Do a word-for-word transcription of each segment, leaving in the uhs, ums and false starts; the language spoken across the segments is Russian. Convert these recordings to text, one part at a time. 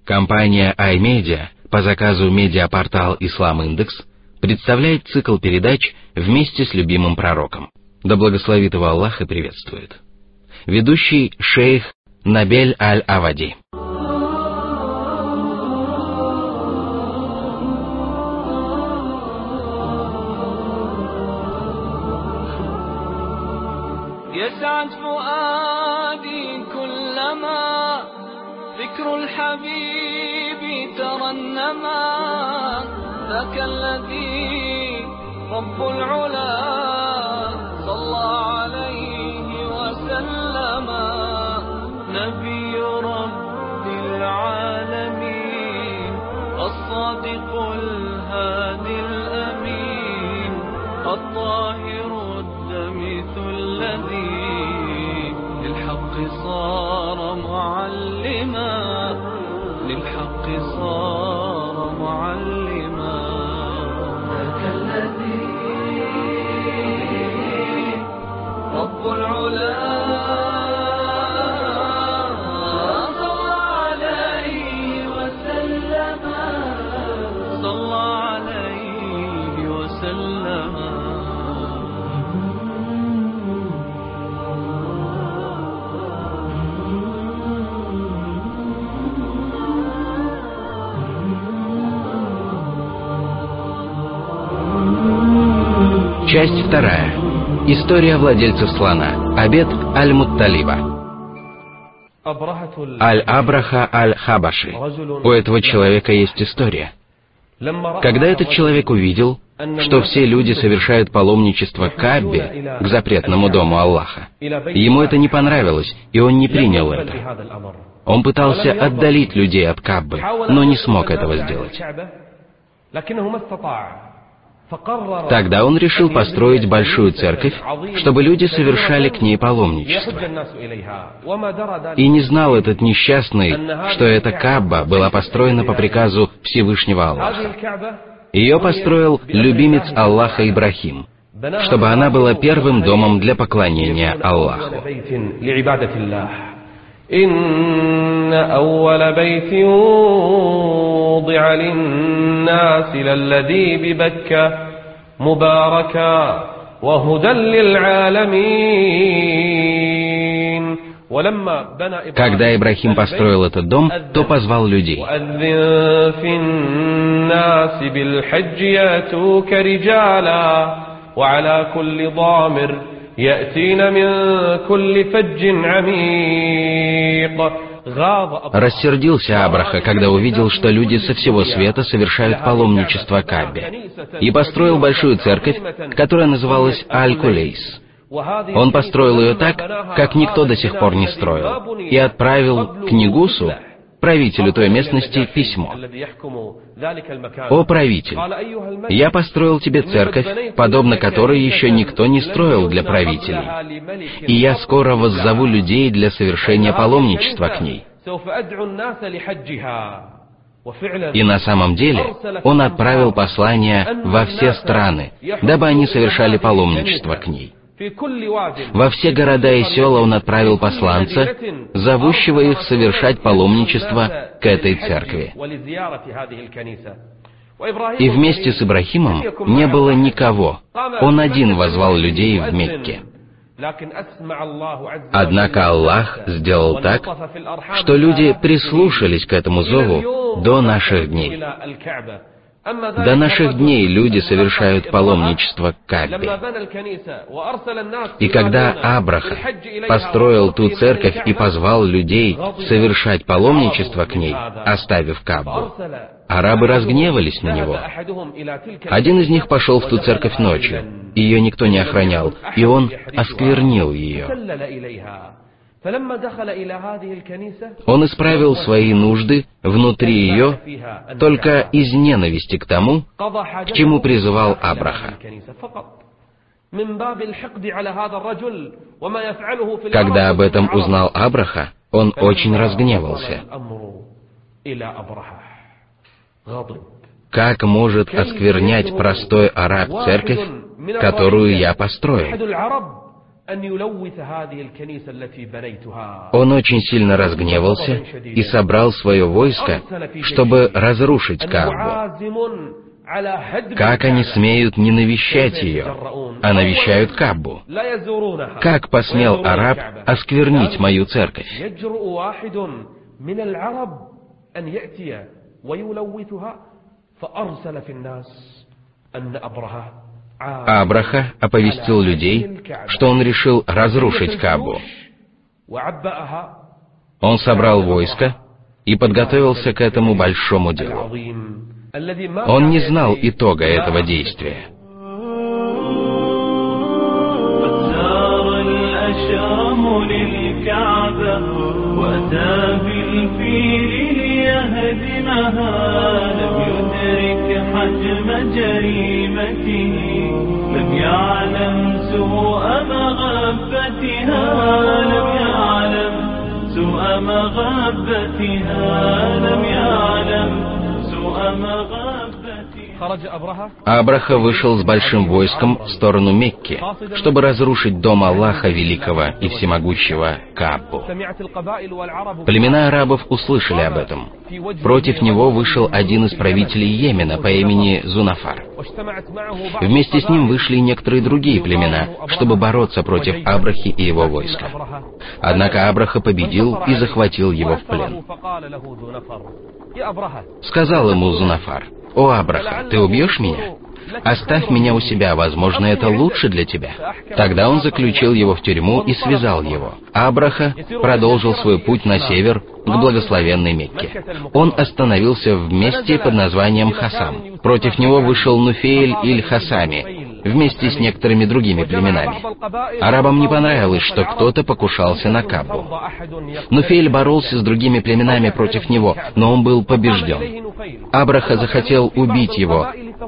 Компания iMedia по заказу медиапортал Ислам Индекс представляет цикл передач «Вместе с любимым пророком». Да благословит его Аллах и приветствует. Ведущий шейх Набель Аль-Авади. يسعد فؤادي كلما ذكر الحبيب ترنما ذاك الذي رب العلا صلى عليه وسلم نبي رب العالمين الصادق الهادي الأمين الطاهر الدمث الذي للحق صار معلما للحق صار معلما ذاك الذي رب العلا صلى عليه وسلم صلى عليه وسلم. Часть вторая. История владельцев слона. Обет Аль-Мутталиба. Аль-Абраха Аль-Хабаши. У этого человека есть история. Когда этот человек увидел, что все люди совершают паломничество к Каабе, к запретному дому Аллаха, ему это не понравилось, и он не принял это. Он пытался отдалить людей от Каабы, но не смог этого сделать. Тогда он решил построить большую церковь, чтобы люди совершали к ней паломничество. И не знал этот несчастный, что эта Кааба была построена по приказу Всевышнего Аллаха. Ее построил любимец Аллаха Ибрахим, чтобы она была первым домом для поклонения Аллаху. إن أول بيت وضع للناس للذي ببكة مباركا وهدى للعالمين. Когда Ибрахим построил этот дом, то позвал людей. وأذن في الناس بالحج يأتوك رجالا وعلى كل ضامر يأتين من كل فج عميق. Рассердился Абраха, когда увидел, что люди со всего света совершают паломничество к Каабе, и построил большую церковь, которая называлась Аль-Кулейс. Он построил ее так, как никто до сих пор не строил, и отправил к Негусу, правителю той местности, письмо. «О правитель, я построил тебе церковь, подобно которой еще никто не строил для правителей, и я скоро воззову людей для совершения паломничества к ней». И на самом деле он отправил послание во все страны, дабы они совершали паломничество к ней. Во все города и села он отправил посланца, зовущего их совершать паломничество к этой церкви. И вместе с Ибрахимом не было никого. Он один возвал людей в Мекке. Однако Аллах сделал так, что люди прислушались к этому зову до наших дней. До наших дней люди совершают паломничество к Каабе. И когда Абраха построил ту церковь и позвал людей совершать паломничество к ней, оставив Каабу, арабы разгневались на него. Один из них пошел в ту церковь ночью, ее никто не охранял, и он осквернил ее. Он исправил свои нужды внутри ее только из ненависти к тому, к чему призывал Абраха. Когда об этом узнал Абраха, он очень разгневался. Как может осквернять простой араб церковь, которую я построил? Он очень сильно разгневался и собрал свое войско, чтобы разрушить Каабу. Как они смеют не навещать ее, а навещают Каабу? Как посмел араб осквернить мою церковь? Абраха оповестил людей, что он решил разрушить Каабу. Он собрал войско и подготовился к этому большому делу. Он не знал итога этого действия. Абраха вышел с большим войском в сторону Мекки, чтобы разрушить дом Аллаха Великого и Всемогущего Каабу. Племена арабов услышали об этом. Против него вышел один из правителей Йемена по имени Зунафар. Вместе с ним вышли и некоторые другие племена, чтобы бороться против Абрахи и его войска. Однако Абраха победил и захватил его в плен. Сказал ему Зунафар: «О, Абраха, ты убьешь меня? Оставь меня у себя, возможно, это лучше для тебя». Тогда он заключил его в тюрьму и связал его. Абраха продолжил свой путь на север, к благословенной Мекке. Он остановился в месте под названием Хасам. Против него вышел Нуфейль иль-Хасами, вместе с некоторыми другими племенами. Арабам не понравилось, что кто-то покушался на Каабу. Нуфейль боролся с другими племенами против него, но он был побежден. Абраха захотел убить его,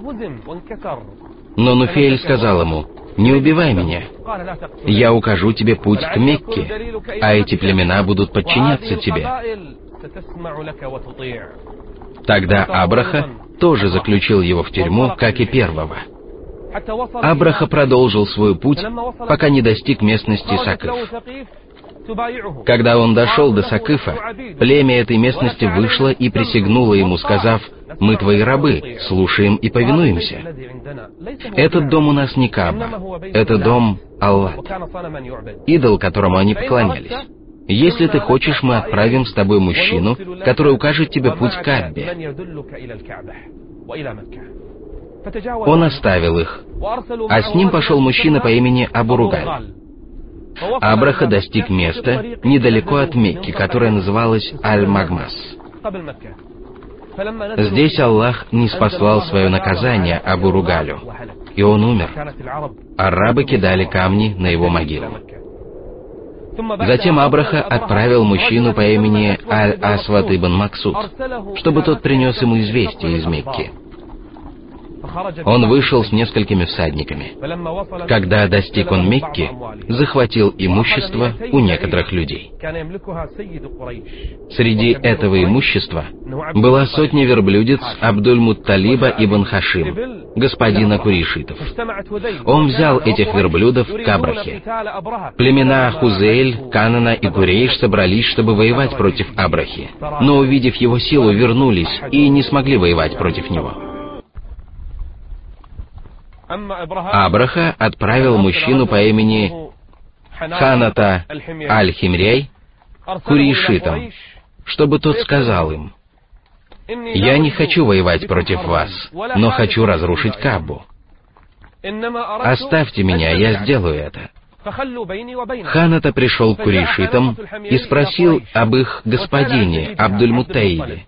но Нуфейль сказал ему: «Не убивай меня. Я укажу тебе путь к Мекке, а эти племена будут подчиняться тебе». Тогда Абраха тоже заключил его в тюрьму, как и первого. Абраха продолжил свой путь, пока не достиг местности Сакыф. Когда он дошел до Сакыфа, племя этой местности вышло и присягнуло ему, сказав: «Мы твои рабы, слушаем и повинуемся. Этот дом у нас не Кааба, это дом Аллат, идол, которому они поклонялись. Если ты хочешь, мы отправим с тобой мужчину, который укажет тебе путь к Каабе». Он оставил их, а с ним пошел мужчина по имени Абу-Ругаль. Абраха достиг места недалеко от Мекки, которое называлось Аль-Магмас. Здесь Аллах ниспослал свое наказание Абу-Ругалю, и он умер. Арабы кидали камни на его могилу. Затем Абраха отправил мужчину по имени Аль-Асвад ибн Максуд, чтобы тот принес ему известие из Мекки. Он вышел с несколькими всадниками. Когда достиг он Мекки, захватил имущество у некоторых людей. Среди этого имущества была сотня верблюдец Абдуль-Мутталиба ибн Хашим, господина курейшитов. Он взял этих верблюдов к Абрахе. Племена Хузейль, Канана и Курейш собрались, чтобы воевать против Абрахи, но, увидев его силу, вернулись и не смогли воевать против него. Абраха отправил мужчину по имени Ханата Аль-Химряй к курейшитам, чтобы тот сказал им: «Я не хочу воевать против вас, но хочу разрушить Каабу. Оставьте меня, я сделаю это». Ханата пришел к курейшитам и спросил об их господине Абдуль-Мутталибе.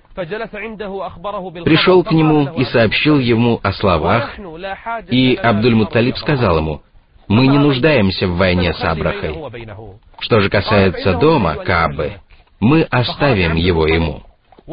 Пришел к нему и сообщил ему о словах, и Абдуль-Мутталиб сказал ему: «Мы не нуждаемся в войне с Абрахой. Что же касается дома Каабы, мы оставим его ему».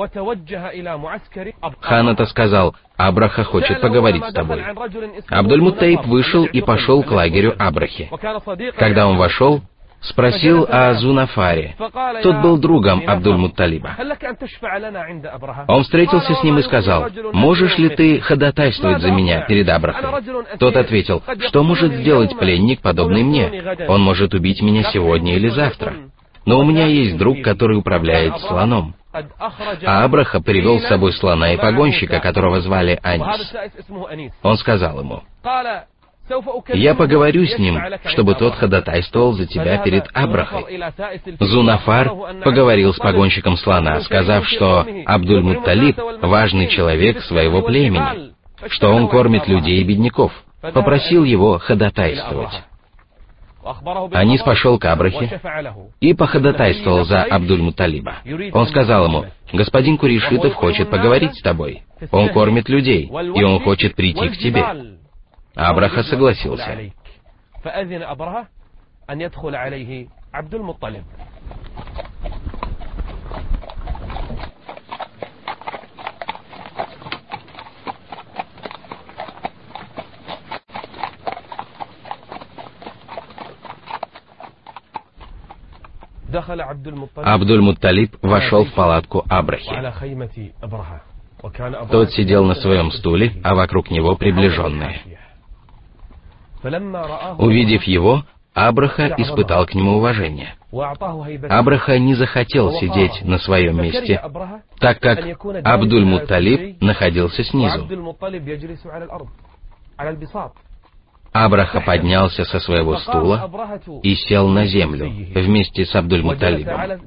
Ханата сказал: «Абраха хочет поговорить с тобой». Абдуль-Мутталиб вышел и пошел к лагерю Абрахи. Когда он вошел, спросил о Зунафаре. Тот был другом Абдуль-Мутталиба. Он встретился с ним и сказал: «Можешь ли ты ходатайствовать за меня перед Абрахой?» Тот ответил: «Что может сделать пленник, подобный мне? Он может убить меня сегодня или завтра. Но у меня есть друг, который управляет слоном». А Абраха привел с собой слона и погонщика, которого звали Анис. Он сказал ему: «Я поговорю с ним, чтобы тот ходатайствовал за тебя перед Абрахой». Зунафар поговорил с погонщиком слона, сказав, что Абдуль-Мутталиб — важный человек своего племени, что он кормит людей и бедняков. Попросил его ходатайствовать. Анис пошел к Абрахе и походатайствовал за Абдуль-Мутталиба. Он сказал ему: «Господин Курейшитов хочет поговорить с тобой. Он кормит людей, и он хочет прийти к тебе». Абраха согласился. Абдуль-Мутталиб вошел в палатку Абрахи. Тот сидел на своем стуле, а вокруг него приближенные. Увидев его, Абраха испытал к нему уважение. Абраха не захотел сидеть на своем месте, так как Абдуль-Мутталиб находился снизу. Абраха поднялся со своего стула и сел на землю вместе с Абдуль-Мутталибом.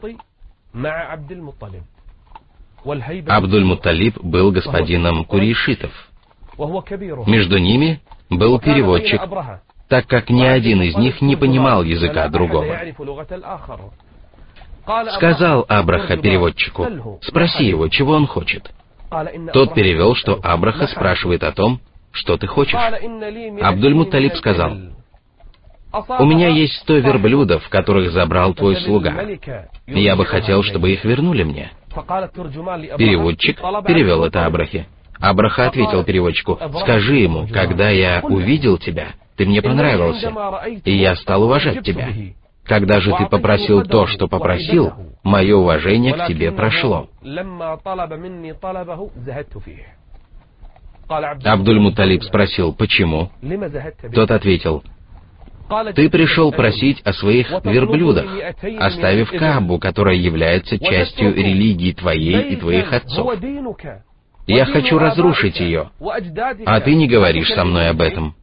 Абдуль-Мутталиб был господином курейшитов. Между ними был переводчик, так как ни один из них не понимал языка другого. Сказал Абраха переводчику: «Спроси его, чего он хочет». Тот перевел, что Абраха спрашивает о том, что ты хочешь. Абдуль-Мутталиб сказал: «У меня есть сто верблюдов, которых забрал твой слуга. Я бы хотел, чтобы их вернули мне». Переводчик перевел это Абрахе. Абраха ответил переводчику: «Скажи ему, когда я увидел тебя, ты мне понравился, и я стал уважать тебя. Когда же ты попросил то, что попросил, мое уважение к тебе прошло». Абдуль-Мутталиб спросил: «Почему?» Тот ответил: «Ты пришел просить о своих верблюдах, оставив Каабу, которая является частью религии твоей и твоих отцов. Я хочу разрушить ее, а ты не говоришь со мной об этом».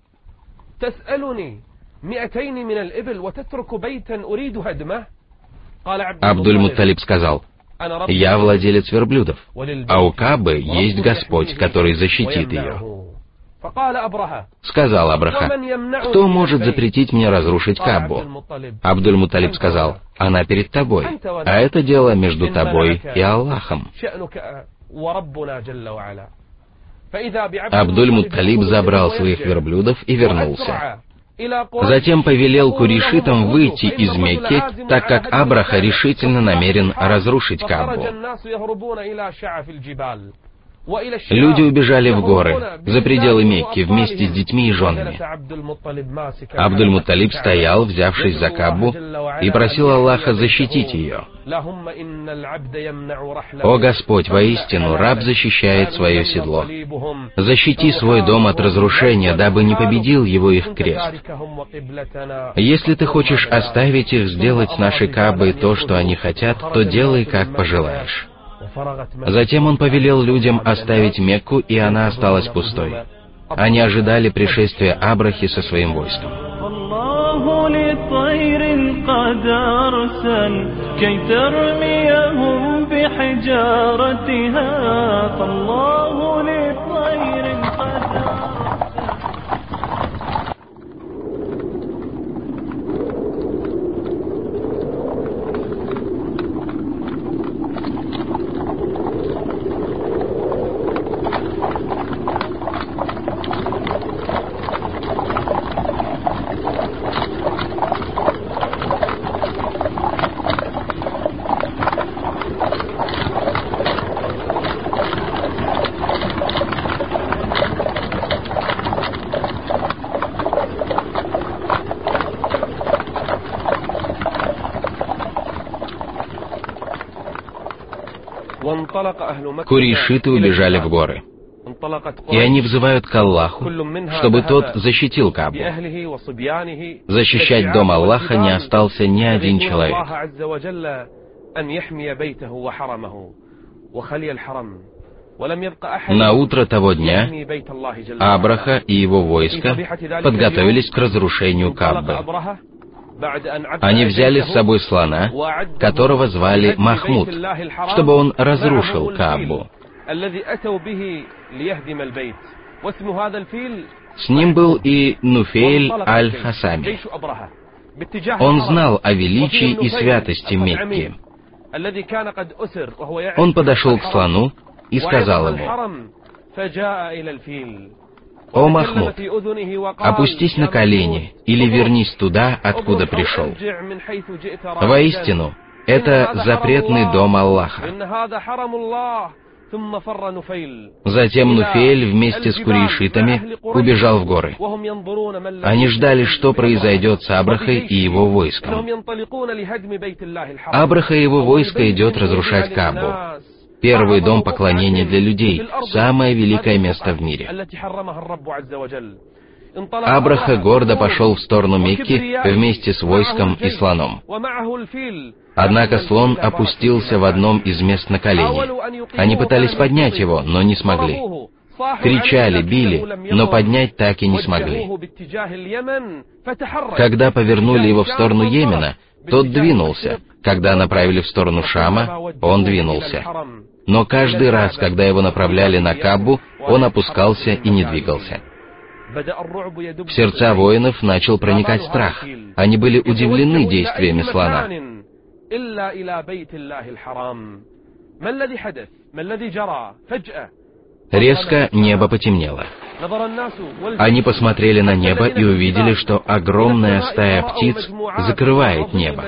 Абдуль-Мутталиб сказал: «Я владелец верблюдов, а у Каабы есть Господь, который защитит ее». Сказал Абраха: «Кто может запретить мне разрушить Каабу?» Абдуль-Мутталиб сказал: «Она перед тобой, а это дело между тобой и Аллахом». Абдуль-Мутталиб забрал своих верблюдов и вернулся. Затем повелел курейшитам выйти из Мекки, так как Абраха решительно намерен разрушить Каабу. Люди убежали в горы, за пределы Мекки, вместе с детьми и женами. Абдуль-Мутталиб стоял, взявшись за Каабу, и просил Аллаха защитить ее. «О Господь, воистину, раб защищает свое седло. Защити свой дом от разрушения, дабы не победил его их крест. Если ты хочешь оставить их сделать с нашей Каабой то, что они хотят, то делай, как пожелаешь». Затем он повелел людям оставить Мекку, и она осталась пустой. Они ожидали пришествия Абрахи со своим войском. Курейшиты убежали в горы. И они взывают к Аллаху, чтобы Тот защитил Каабу. Защищать дом Аллаха не остался ни один человек. На утро того дня Абраха и его войско подготовились к разрушению Каабы. Они взяли с собой слона, которого звали Махмуд, чтобы он разрушил Каабу. С ним был и Нуфейль аль-Хасами. Он знал о величии и святости Мекки. Он подошел к слону и сказал ему: «О Махмуд, опустись на колени или вернись туда, откуда пришел. Воистину, это запретный дом Аллаха». Затем Нуфейль вместе с курейшитами убежал в горы. Они ждали, что произойдет с Абрахой и его войском. Абраха и его войско идет разрушать Каабу, первый дом поклонения для людей, самое великое место в мире. Абраха гордо пошел в сторону Мекки вместе с войском и слоном. Однако слон опустился в одном из мест на колени. Они пытались поднять его, но не смогли. Кричали, били, но поднять так и не смогли. Когда повернули его в сторону Йемена, тот двинулся. Когда направили в сторону Шама, он двинулся. Но каждый раз, когда его направляли на Каабу, он опускался и не двигался. В сердца воинов начал проникать страх. Они были удивлены действиями слона. Резко небо потемнело. Они посмотрели на небо и увидели, что огромная стая птиц закрывает небо.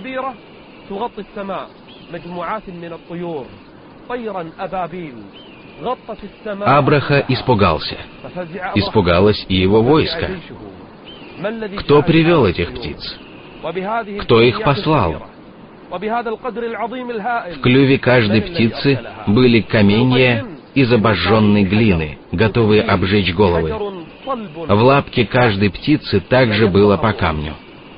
Абраха испугался. Испугалось и его войско. Кто привел этих птиц? Кто их послал? В клюве каждой птицы были каменья из обожженной глины, готовые обжечь головы. В лапке каждой птицы также было по камню.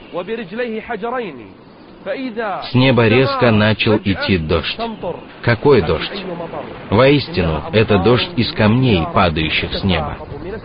С неба резко начал идти дождь. Какой дождь? Воистину, это дождь из камней, падающих с неба.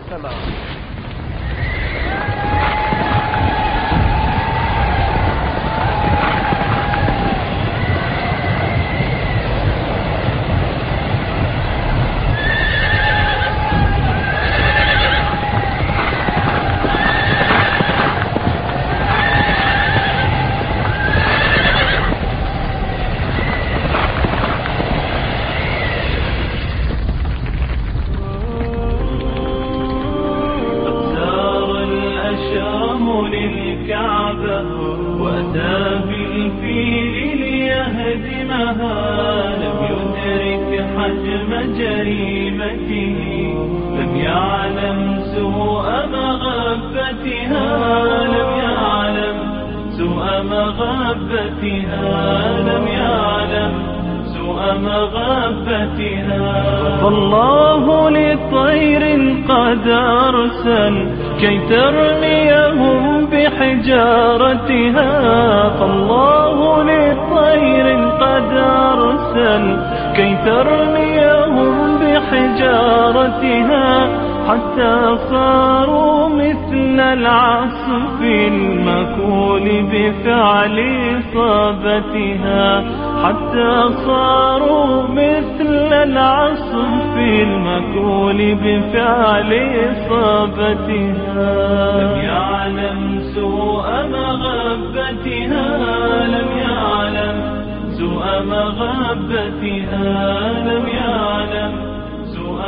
فالله لطير قد أرسل كي ترميهم بحجارتها فالله لطير قد أرسل كي ترميهم بحجارتها حتى صاروا مثل العصف المكول بفعل إصابتها حتى صاروا مثل العصف المكول بفعل إصابتها لم يعلم سوء مغبتها لم يعلم سوء مغبتها لم يعلم سوء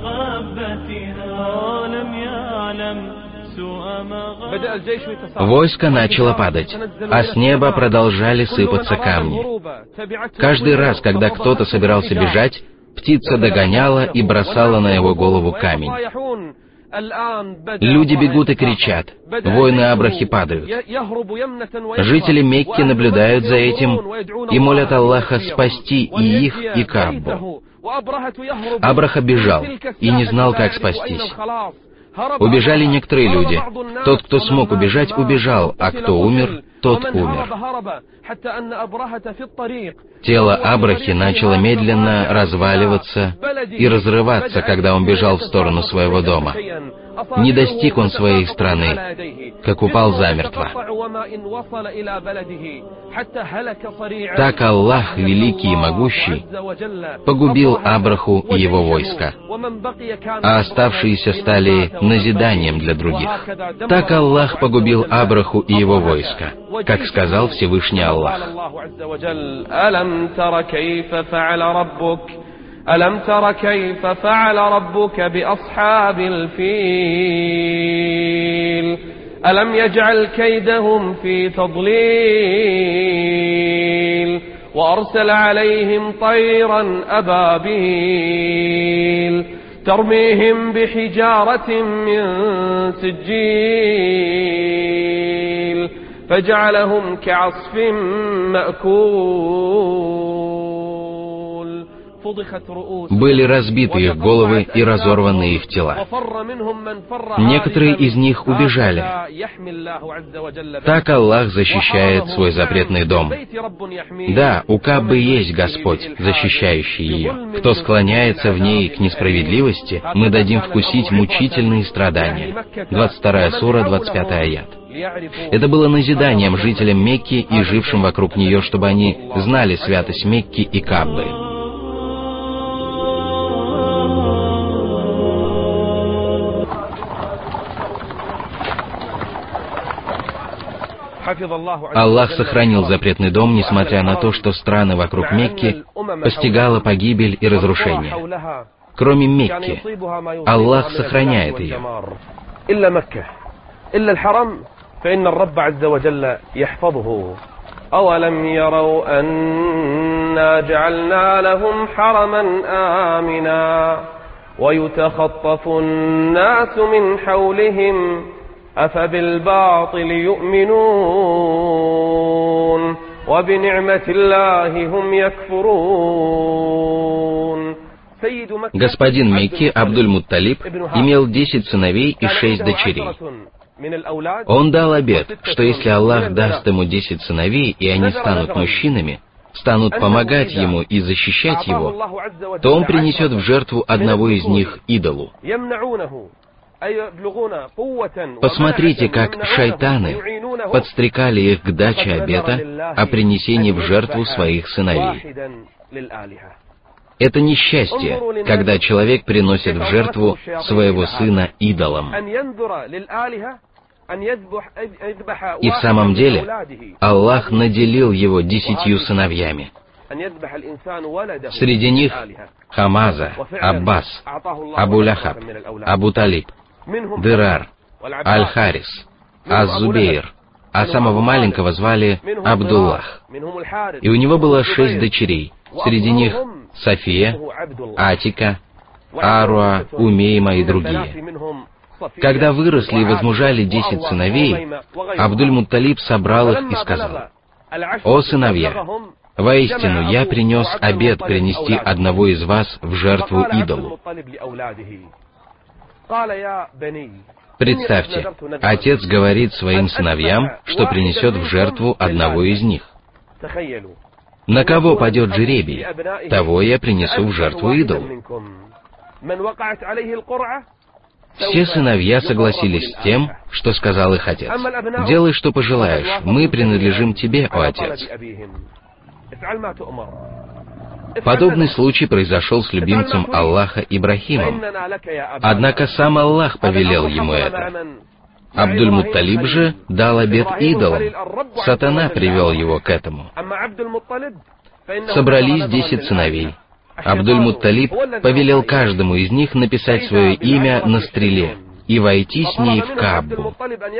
مغبتها لم يعلم. Войско начало падать, а с неба продолжали сыпаться камни. Каждый раз, когда кто-то собирался бежать, птица догоняла и бросала на его голову камень. Люди бегут и кричат, воины Абрахи падают. Жители Мекки наблюдают за этим и молят Аллаха спасти и их, и Каабу. Абраха бежал и не знал, как спастись. Убежали некоторые люди. Тот, кто смог убежать, убежал, а кто умер, тот умер. Тело Абрахи начало медленно разваливаться и разрываться, когда он бежал в сторону своего дома. Не достиг он своей страны, как упал замертво. Так Аллах, великий и могущий, погубил Абраху и его войска, а оставшиеся стали назиданием для других. Так Аллах погубил Абраху и его войска, как сказал Всевышний Аллах. ألم تر كيف فعل ربك بأصحاب الفيل ألم يجعل كيدهم في تضليل وأرسل عليهم طيرا أبابيل ترميهم بحجارة من سجيل فجعلهم كعصف مأكول. Были разбиты их головы и разорваны их тела. Некоторые из них убежали. Так Аллах защищает свой запретный дом. Да, у Каабы есть Господь, защищающий ее. Кто склоняется в ней к несправедливости, мы дадим вкусить мучительные страдания. двадцать вторая сура, двадцать пятый аят. Это было назиданием жителям Мекки и жившим вокруг нее, чтобы они знали святость Мекки и Каабы. Аллах сохранил запретный дом, несмотря на то, что страны вокруг Мекки постигала погибель и разрушение. Кроме Мекки, Аллах сохраняет ее. أولم يروا أنا جعلنا لهم حرما آمنا ويتخطف الناس من حولهم أفبالباطل يؤمنون وبنعمة الله هم يكفرون. Господин Мекки, Абдуль-Мутталиб, имел десять сыновей и шесть дочерей. Он дал обет, что если Аллах даст ему десять сыновей, и они станут мужчинами, станут помогать ему и защищать его, то он принесет в жертву одного из них идолу. Посмотрите, как шайтаны подстрекали их к даче обета о принесении в жертву своих сыновей. Это несчастье, когда человек приносит в жертву своего сына идолам. И в самом деле Аллах наделил его десятью сыновьями. Среди них Хамаза, Аббас, Абу-Лахаб, Абу-Талиб, Дирар, Аль-Харис, Аз-Зубейр, а самого маленького звали Абдуллах. И у него было шесть дочерей, среди них София, Атика, Аруа, Умейма и другие. Когда выросли и возмужали десять сыновей, Абдуль-Мутталиб собрал их и сказал: «О сыновья, воистину я принес обет принести одного из вас в жертву идолу». Представьте, отец говорит своим сыновьям, что принесет в жертву одного из них. На кого падет жребий, того я принесу в жертву идолу. Все сыновья согласились с тем, что сказал их отец. «Делай, что пожелаешь, мы принадлежим тебе, о отец». Подобный случай произошел с любимцем Аллаха Ибрахимом. Однако сам Аллах повелел ему это. Абдуль-Мутталиб же дал обет идолам. Сатана привел его к этому. Собрались десять сыновей. Абдуль-Мутталиб повелел каждому из них написать свое имя на стреле и войти с ней в Каабу.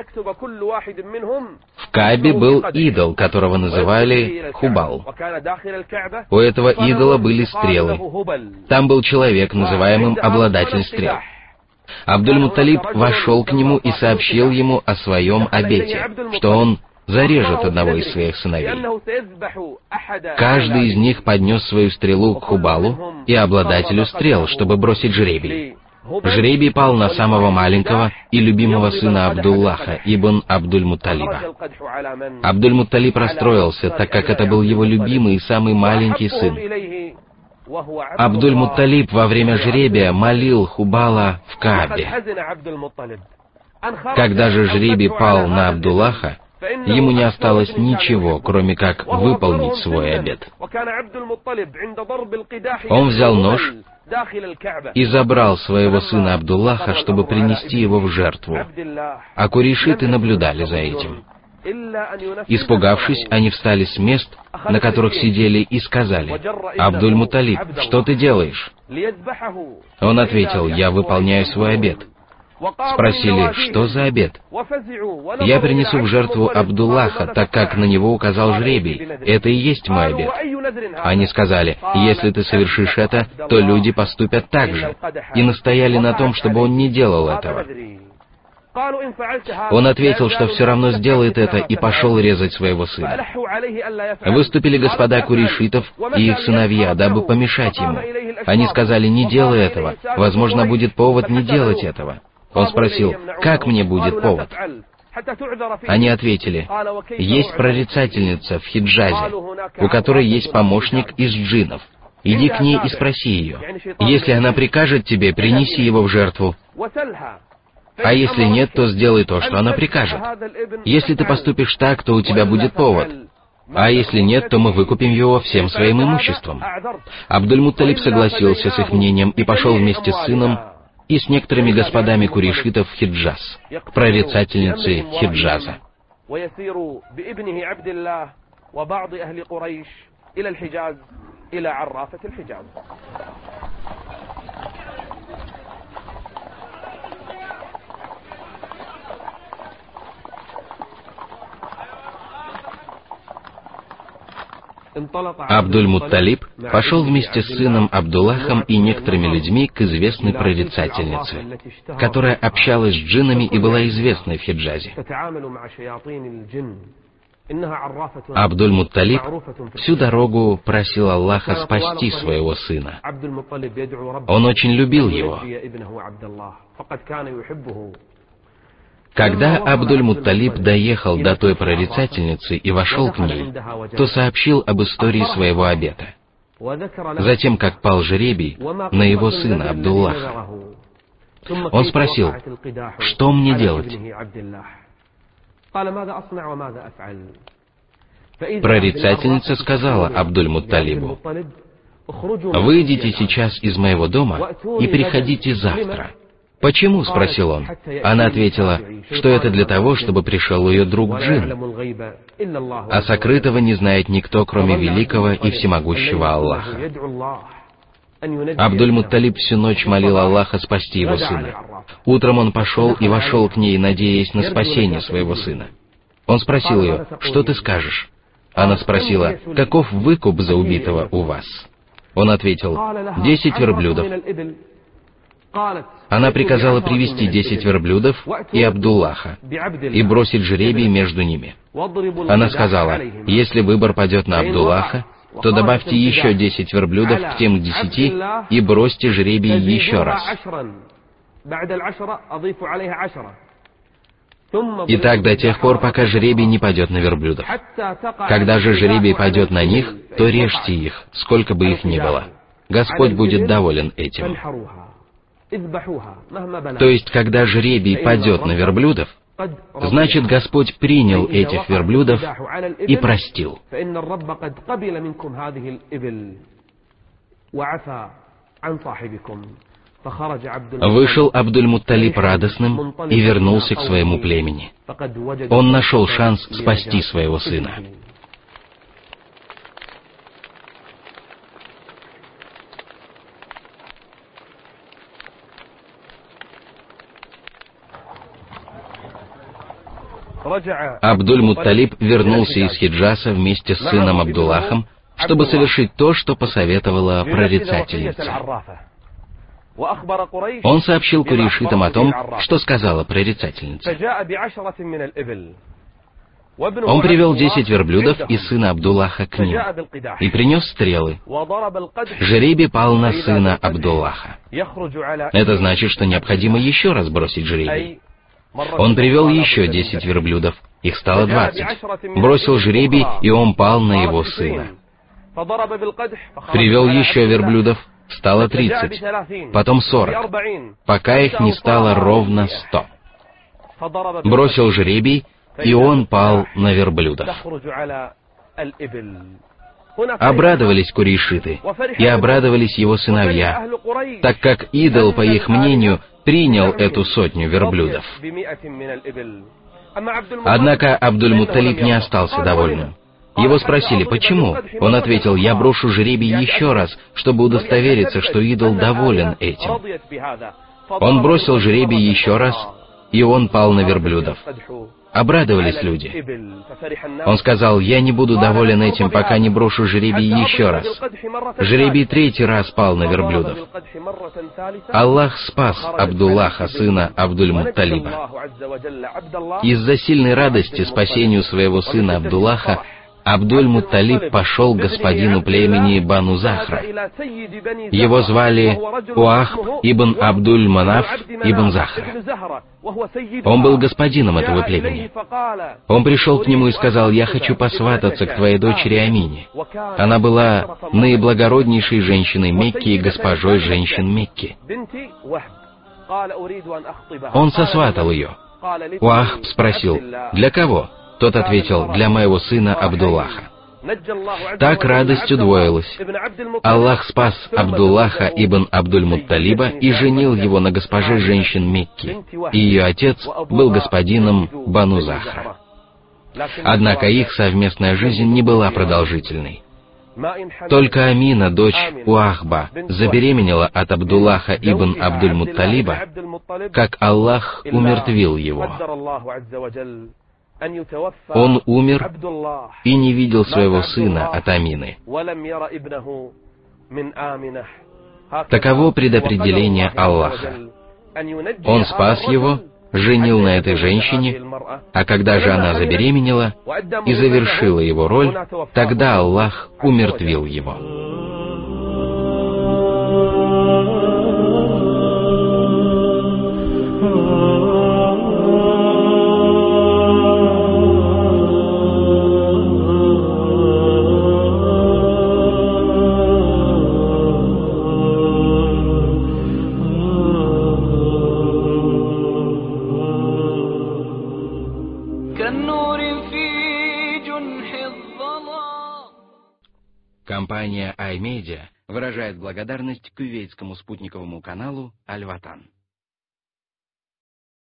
В Каабе был идол, которого называли Хубал. У этого идола были стрелы. Там был человек, называемым обладатель стрел. Абдуль-Мутталиб вошел к нему и сообщил ему о своем обете, что он зарежет одного из своих сыновей. Каждый из них поднес свою стрелу к Хубалу и обладателю стрел, чтобы бросить жребий. Жребий пал на самого маленького и любимого сына Абдуллаха, ибн Абдуль-Мутталиба. Абдуль-Мутталиб расстроился, так как это был его любимый и самый маленький сын. Абдуль-Мутталиб во время жребия молил Хубала в Каабе. Когда же жребий пал на Абдуллаха, ему не осталось ничего, кроме как выполнить свой обет. Он взял нож и забрал своего сына Абдуллаха, чтобы принести его в жертву. А курейшиты наблюдали за этим. Испугавшись, они встали с мест, на которых сидели, и сказали: «Абдуль-Мутталиб, что ты делаешь?» Он ответил: «Я выполняю свой обет». Спросили: «Что за обет?» «Я принесу в жертву Абдуллаха, так как на него указал жребий. Это и есть мой обет». Они сказали: «Если ты совершишь это, то люди поступят так же», и настояли на том, чтобы он не делал этого. Он ответил, что все равно сделает это, и пошел резать своего сына. Выступили господа курейшитов и их сыновья, дабы помешать ему. Они сказали: «Не делай этого, возможно, будет повод не делать этого». Он спросил: «Как мне будет повод?» Они ответили: «Есть прорицательница в Хиджазе, у которой есть помощник из джиннов. Иди к ней и спроси ее. Если она прикажет тебе, принеси его в жертву. А если нет, то сделай то, что она прикажет. Если ты поступишь так, то у тебя будет повод. А если нет, то мы выкупим его всем своим имуществом». Абдуль-Мутталиб согласился с их мнением и пошел вместе с сыном и с некоторыми господами курейшитов в Хиджаз, к прорицательнице Хиджаза. Абдуль-Мутталиб пошел вместе с сыном Абдуллахом и некоторыми людьми к известной прорицательнице, которая общалась с джиннами и была известной в Хиджазе. Абдуль-Мутталиб всю дорогу просил Аллаха спасти своего сына. Он очень любил его. Когда Абдуль-Мутталиб доехал до той прорицательницы и вошел к ней, то сообщил об истории своего обета. Затем, как пал жребий на его сына Абдуллаха, он спросил: «Что мне делать?» Прорицательница сказала Абдуль-Мутталибу: «Выйдите сейчас из моего дома и приходите завтра». «Почему?» — спросил он. Она ответила, что это для того, чтобы пришел ее друг джин, а сокрытого не знает никто, кроме великого и всемогущего Аллаха. Абдуль-Мутталиб всю ночь молил Аллаха спасти его сына. Утром он пошел и вошел к ней, надеясь на спасение своего сына. Он спросил ее: «Что ты скажешь?» Она спросила: «Каков выкуп за убитого у вас?» Он ответил: «Десять верблюдов». Она приказала привести десять верблюдов и Абдуллаха и бросить жребий между ними. Она сказала: «Если выбор падет на Абдуллаха, то добавьте еще десять верблюдов к тем десяти и бросьте жребий еще раз». И так до тех пор, пока жребий не падет на верблюдов. Когда же жребий падет на них, то режьте их, сколько бы их ни было. Господь будет доволен этим. То есть, когда жребий падет на верблюдов, значит, Господь принял этих верблюдов и простил. Вышел Абдуль-Мутталиб радостным и вернулся к своему племени. Он нашел шанс спасти своего сына. Абдуль-Мутталиб вернулся из Хиджаза вместе с сыном Абдуллахом, чтобы совершить то, что посоветовала прорицательница. Он сообщил курейшитам о том, что сказала прорицательница. Он привел десять верблюдов и сына Абдуллаха к ним и принес стрелы. Жребий пал на сына Абдуллаха. Это значит, что необходимо еще раз бросить жребий. Он привел еще десять верблюдов, их стало двадцать. Бросил жребий, и он пал на его сына. Привел еще верблюдов, стало тридцать, потом сорок, пока их не стало ровно сто. Бросил жребий, и он пал на верблюдов. Обрадовались курейшиты, и обрадовались его сыновья, так как идол, по их мнению, принял эту сотню верблюдов. Однако Абдуль-Мутталиб не остался довольным. Его спросили, почему? Он ответил, я брошу жребий еще раз, чтобы удостовериться, что идол доволен этим. Он бросил жребий еще раз, и он пал на верблюдов. Обрадовались люди. Он сказал, я не буду доволен этим, пока не брошу жребий еще раз. Жребий третий раз пал на верблюдов. Аллах спас Абдуллаха, сына Абдуль-Мутталиба. Из-за сильной радости спасению своего сына Абдуллаха, Абдуль-Мутталиб пошел к господину племени Бану Захра. Его звали Уахб ибн Абдуль-Манаф ибн Захра. Он был господином этого племени. Он пришел к нему и сказал, я хочу посвататься к твоей дочери Амине. Она была наиблагороднейшей женщиной Мекки и госпожой женщин Мекки. Он сосватал ее. Уахб спросил, для кого? Тот ответил, для моего сына Абдуллаха. Так радость удвоилась. Аллах спас Абдуллаха ибн Абдуль-Мутталиба и женил его на госпоже женщин Мекки, и ее отец был господином Бану Захра. Однако их совместная жизнь не была продолжительной. Только Амина, дочь Уахба, забеременела от Абдуллаха ибн Абдуль-Мутталиба, как Аллах умертвил его. Он умер и не видел своего сына от Амины. Таково предопределение Аллаха. Он спас его, женил на этой женщине, а когда же она забеременела и завершила его роль, тогда Аллах умертвил его. Компания iMedia выражает благодарность кувейтскому спутниковому каналу Аль-Ватан.